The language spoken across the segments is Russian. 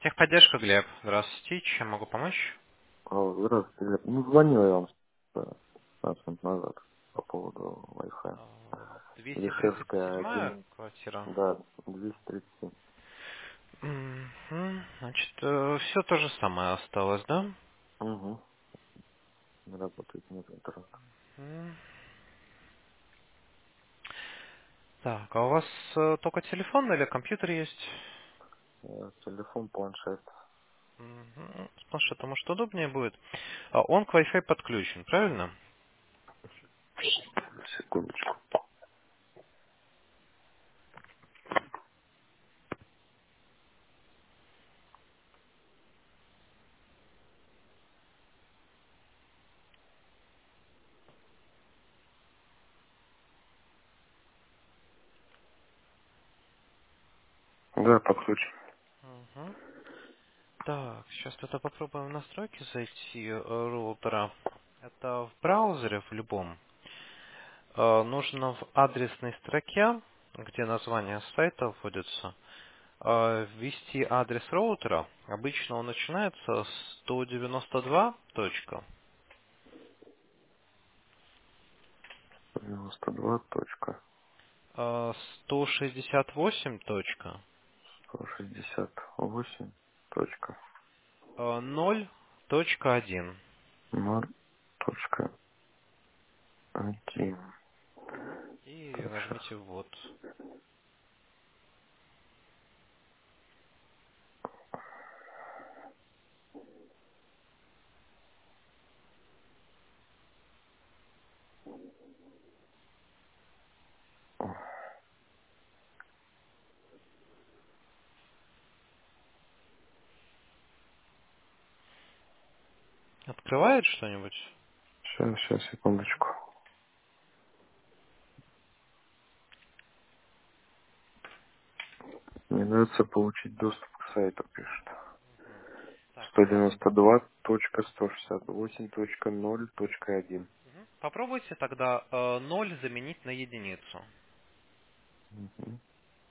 Техподдержка, Глеб. Здравствуйте. Чем могу помочь? Здравствуйте, Глеб. Ну, звонил я вам 15 минут назад по поводу Wi-Fi. Лишевская 237 1, квартира. да, 237. Значит, все то же самое осталось, да? Угу. Работает нет интернет. М, Так, а у вас только телефон или компьютер есть? Телефон, планшет. С планшетом, может, удобнее будет. Он к Wi-Fi подключен, правильно? Секундочку. Да, подключим. Мгм. Так, сейчас тогда попробуем в настройки зайти роутера. Это в браузере в любом. Нужно в адресной строке, где название сайта вводится, ввести адрес роутера. Обычно он начинается с 192. 92 точка 168. 168 точка 0.1. 0 точка 1. И Так, сейчас. нажмите «Ввод». Открывает что-нибудь? Сейчас, секундочку. Не дается получить доступ к сайту, пишет. Так, у вас... 192.168.0.1. Попробуйте тогда 0 заменить на единицу. Мгм.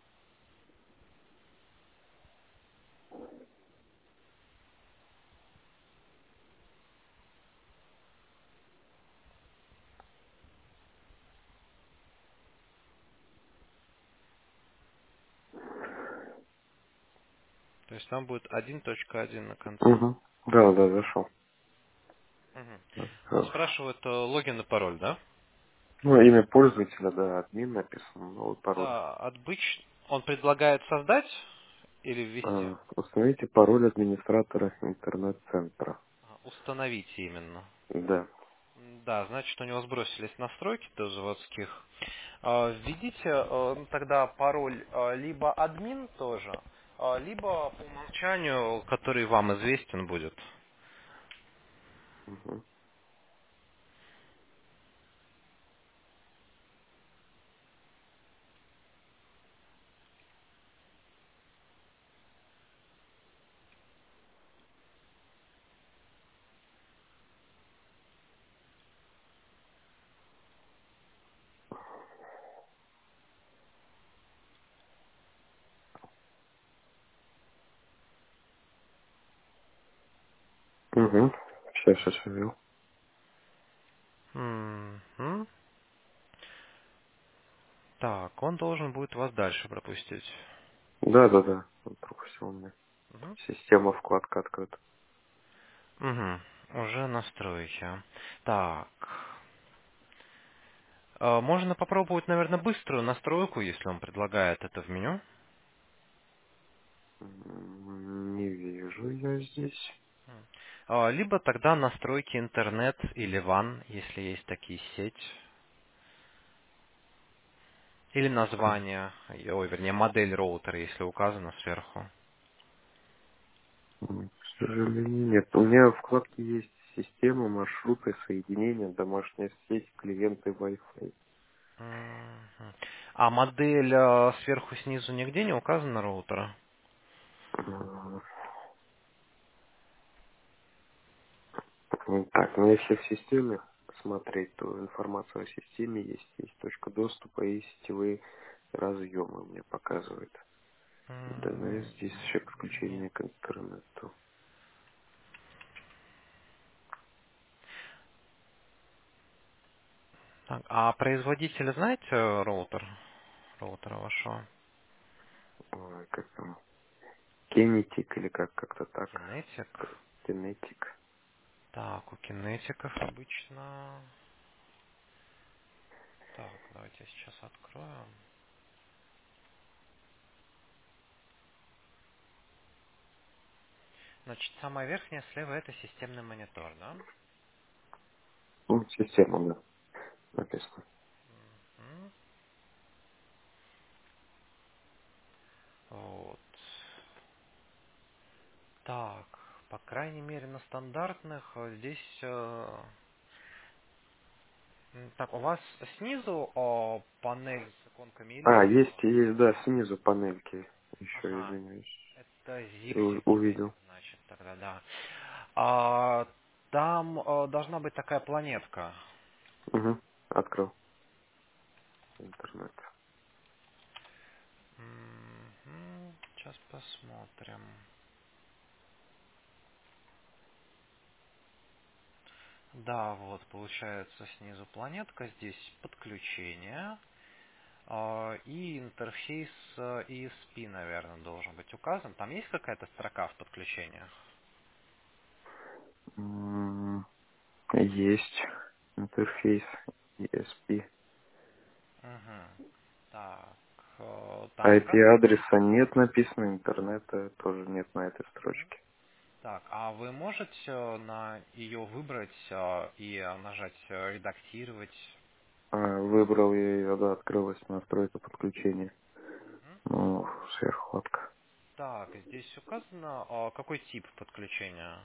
То есть там будет 1.1 на конце. Угу. Да, да, зашел. Мгм. Он Хорошо. спрашивает логин и пароль, да? Ну, имя пользователя, да, админ написано, новый пароль. Да, он предлагает создать или ввести? Установите пароль администратора интернет-центра. Установите именно. Да. Да, значит, у него сбросились настройки до заводских. Введите тогда пароль либо админ тоже, либо по умолчанию, который вам известен будет. Угу. Угу. Сейчас ввел. Мгм. Так, он должен будет вас дальше пропустить. Да, да, да. Он пропустил меня. Мгм. Система вкладка открыта. Мгм. Уже настройки. Так. Можно попробовать, наверное, быструю настройку, если он предлагает это в меню. Не вижу я здесь. Либо тогда настройки интернет или WAN, если есть такие сеть. Или название, вернее, модель роутера, если указано сверху. К сожалению, нет. У меня в вкладке есть система, маршруты, соединения, домашняя сеть, клиенты Wi-Fi. Мгм. А модель сверху снизу нигде не указана роутера? М, Так, ну если в системе смотреть, то информация о системе есть точка доступа и сетевые разъемы мне показывает. Да, здесь еще Нет. подключение к интернету. Так, а производителя знаете роутера вашего? Ой, как там? Кинетик или как-то так. Kinetic. Кинетик. Так, у кинетиков обычно... Так, давайте я сейчас открою. Значит, самая верхняя слева это системный монитор, да? Ну, система, да, написано. М, Вот. Так, по крайней мере на стандартных здесь... Так, у вас снизу панель с иконками или сверху? Есть, да, снизу панельки. Еще, Ага, извиняюсь. это Я ZigSync Kinetic, увидел. значит, тогда, да. Там должна быть такая планетка. Угу. Открыл интернет. Сейчас посмотрим. Да, вот, получается снизу планетка, здесь подключение. И интерфейс ESP, наверное, должен быть указан. Там есть какая-то строка в подключениях? Есть интерфейс ESP. Угу. Так, там указано? IP-адреса нет написано, интернета тоже нет на этой Мгм. строчке. Так, а вы можете на ее выбрать и нажать редактировать? Выбрал я ее, да, открылась настройка подключения. Мгм. Ну, сверхватка. Так, здесь указано, какой тип подключения?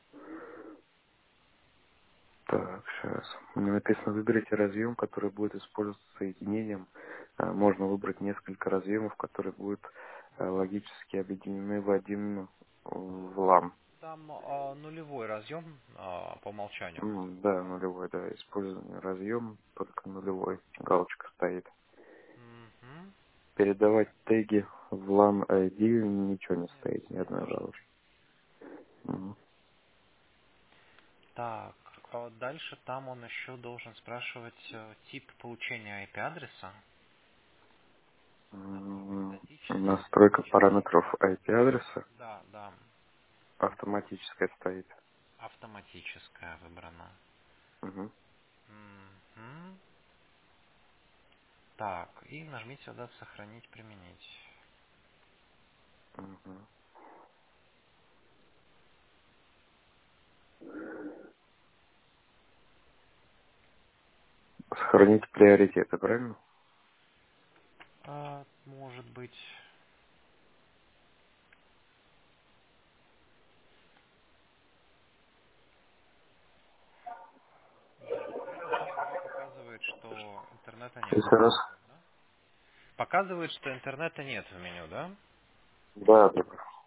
Так, сейчас. Мне написано, выберите разъем, который будет использоваться соединением. Можно выбрать несколько разъемов, которые будут Мгм. логически объединены в один в LAN. Там нулевой разъем по умолчанию будет, Да, да? нулевой, да. Использование разъем, только нулевой. Галочка стоит. Мгм. Передавать теги в LAN ID ничего не Нет, стоит, ни не одной должно. галочки. Мгм. Так, дальше там он еще должен спрашивать тип получения IP-адреса. Статический, Настройка динамический. параметров IP-адреса Да, да, автоматическая стоит. автоматическая выбрана. Мгм. Мгм. Так, и нажмите сюда «Сохранить, применить». Мгм. Сохранить приоритеты, правильно? Может быть... Да, при этом все равно показывает, что интернета нет Еще раз. в меню, да? Показывает, что интернета нет в меню, да? Да, да.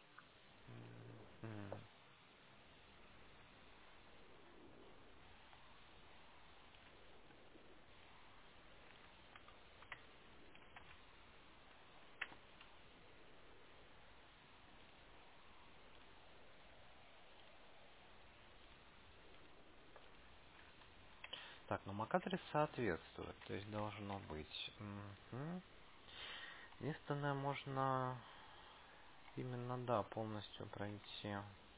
М. Так, но MAC-адрес соответствует, то есть должно быть. Мгм. Единственное, можно именно, да, полностью пройти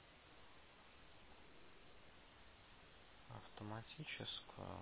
автоматическую.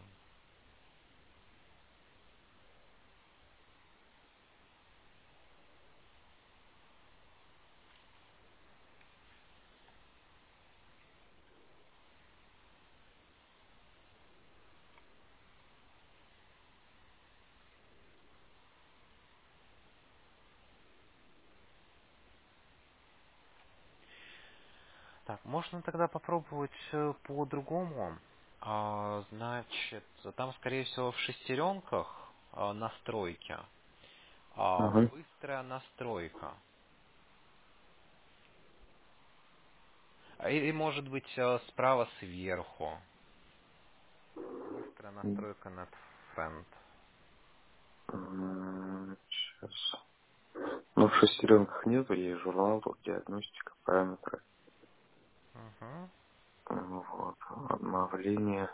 Так, можно тогда попробовать по-другому. Значит, там, скорее всего, в шестеренках настройки. Ага. Быстрая настройка. Или, может быть, справа сверху. Быстрая настройка над Friend. Сейчас. Ну, в шестеренках нету, есть журнал, тут диагностика, параметры. Мгм. Вот, обновление.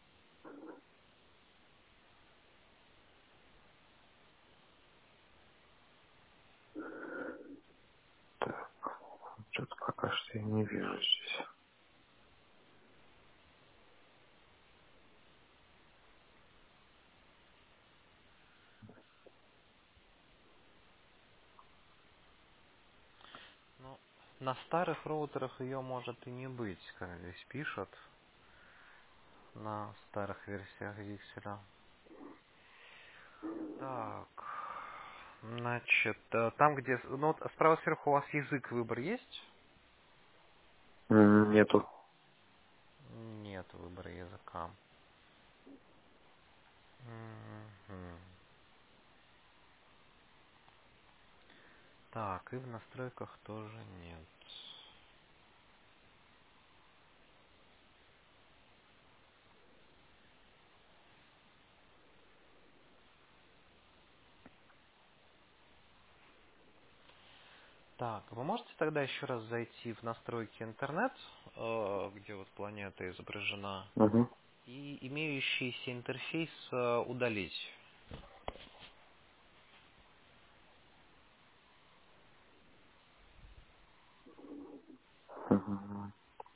Так, что-то пока что я не вижу здесь. Ну, на старых роутерах ее может и не быть, как здесь пишут, на старых версиях Викселя. Так, значит, там, где... Ну, вот справа сверху у вас язык выбор есть? Нету. Нет выбора языка. Мгм. Так, и в настройках тоже нет. Так, вы можете тогда еще раз зайти в настройки интернет, где вот планета изображена, Угу. и имеющийся интерфейс удалить? Угу.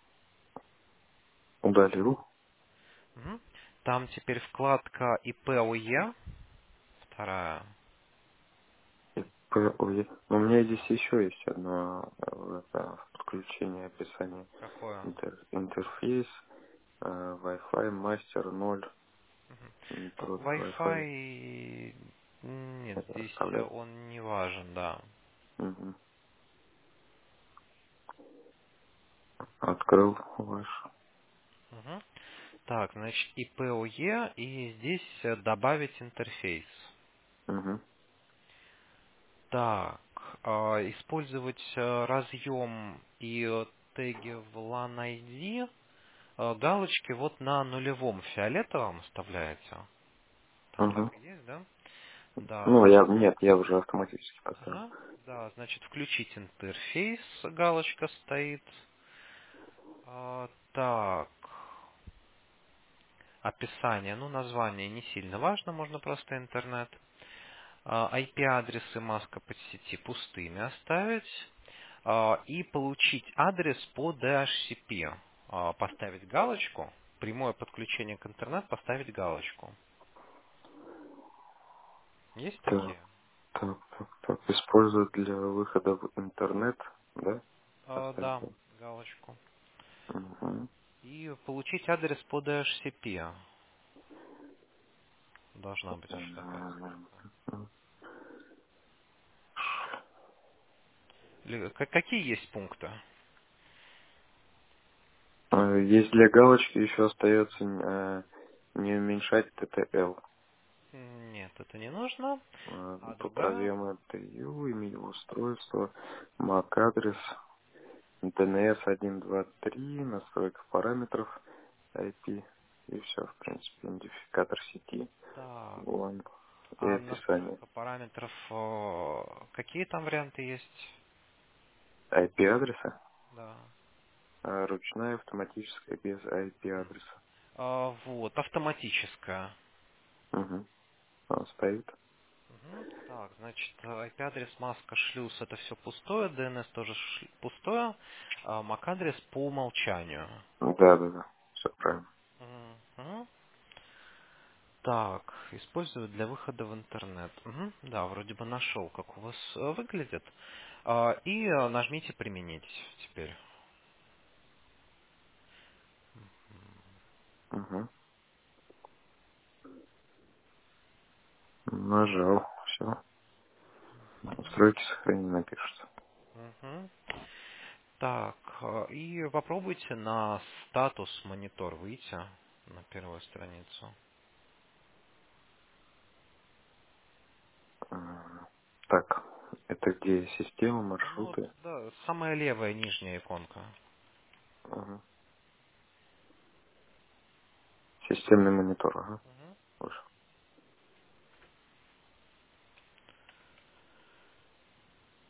Удалил. Мгм. Там теперь вкладка ИПОЕ, вторая. Ой, у меня здесь еще есть одно это, подключение описания. Какое? Интерфейс, Wi-Fi, мастер 0, Ну, метод Wi-Fi. Wi-Fi... Нет, Это здесь оставляю. он не важен, да. Угу. Открыл ваш. Мгм. Так, значит, ИПОЕ, и здесь добавить интерфейс. Угу. Так, использовать разъем и теги в LAN ID. Галочки вот на нулевом фиолетовом вставляете. Там Угу. так и есть, да? Да, Ну, значит, нет, я уже автоматически поставил. ага, да, значит, включить интерфейс, галочка стоит. Так, описание, ну, название не сильно важно, можно просто интернет. IP-адресы маска под сети пустыми оставить. И получить адрес по DHCP. Поставить галочку. Прямое подключение к интернету, поставить галочку. Есть Так, такие? так. Использовать для выхода в интернет, да? Поставить. Да, галочку. Угу. И получить адрес по DHCP. Должна быть еще такая строчка. Какие есть пункты? Есть для галочки еще остается не уменьшать TTL. Нет, это не нужно. А Тут другая? разъемы TU, имя устройства, MAC адрес, DNS 123, настройка параметров IP и все, в принципе, идентификатор сети, Так. WAN и А описание. настройка параметров, какие там варианты есть? IP адреса, Да. ручная, автоматическая, без IP адреса. Вот, автоматическая. Угу. Он стоит. Мгм. Так, значит, IP-адрес, маска, шлюз, это все пустое, DNS тоже пустое, а MAC-адрес по умолчанию. Да. Все правильно. Мгм. Так, использую для выхода в интернет. Мгм. Да, вроде бы нашел, как у вас выглядит. И нажмите «Применить» теперь. Угу. Нажал. Все. Настройки сохранены, пишется. Мгм. Так, и попробуйте на статус монитор выйти на первую страницу. Так, это где система, Ну, вот, маршруты? да, самая левая нижняя иконка. Ага. Системный монитор, ага. Мгм. Вышел.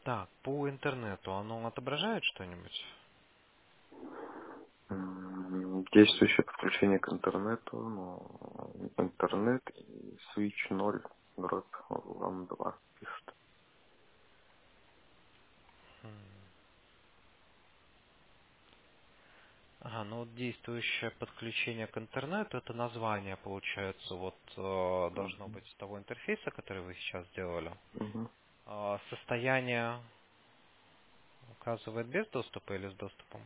Так, по интернету оно отображает что-нибудь? Действующее подключение к интернету, интернет и switch 0 дробь вам 2 пишет. Ага, ну вот действующее подключение к интернету, это название, получается, вот должно Мгм. быть того интерфейса, который вы сейчас сделали. Мгм. Состояние указывает без доступа или с доступом?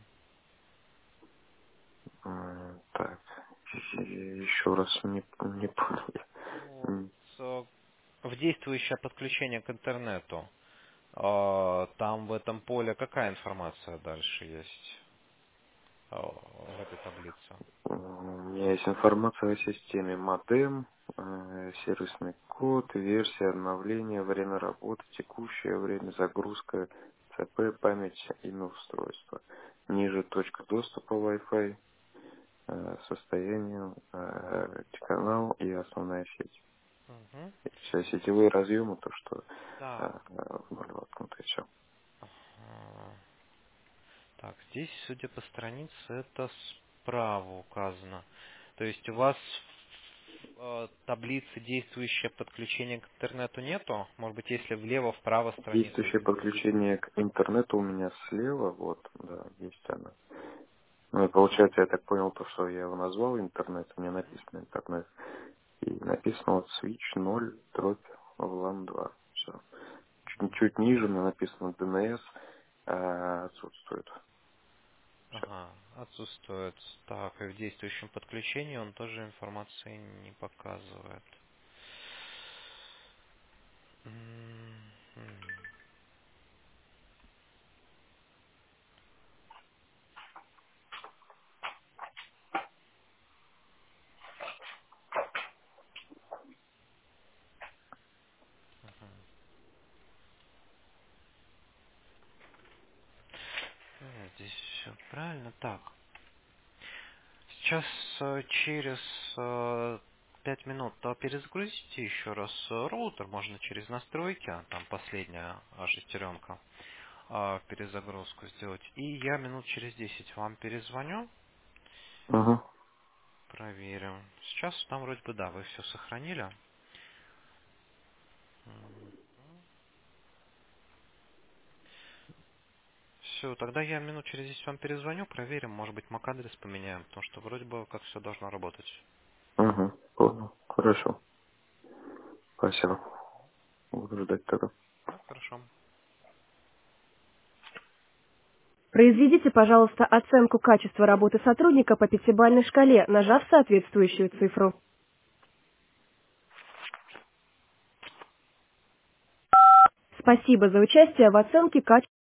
Так, еще раз не понял. Ну, вот, э, в действующее подключение к интернету, там в этом поле какая информация дальше есть в этой таблице? У меня есть информация о системе модем, сервисный код, версия обновления, время работы, текущее время, загрузка, ЦП, память, имя устройства. Ниже точка доступа Wi-Fi, состояние, канал и основная сеть. Мгм. Все сетевые разъемы, то, что Так. в ноль воткнуто, и все. Ага. Так, здесь, судя по странице, это справа указано. То есть у вас таблицы действующее подключение к интернету нету? Может быть, если влево-вправо страницу Действующее перевернуть? подключение к интернету у меня слева, вот, да, есть она. Ну и получается, я так понял, то, что я его назвал интернет, у меня написано интернет. И написано вот switch 0 дробь VLAN 2. Все. Чуть ниже мне написано DNS, отсутствует. Все. Ага, отсутствует. Так, и в действующем подключении он тоже информации не показывает. Мгм. Здесь все правильно. Так, сейчас через 5 минут перезагрузите еще раз роутер, можно через настройки, там последняя шестеренка, перезагрузку сделать. И я минут через 10 вам перезвоню, Угу. проверим. Сейчас там вроде бы да, вы все сохранили. Все, тогда я минут через 10 вам перезвоню, проверим, может быть MAC-адрес поменяем, потому что вроде бы как все должно работать. Угу. Понял. Хорошо. Спасибо. Буду ждать тогда. Да, хорошо. Произведите, пожалуйста, оценку качества работы сотрудника по пятибалльной шкале, нажав соответствующую цифру. Спасибо за участие в оценке качества.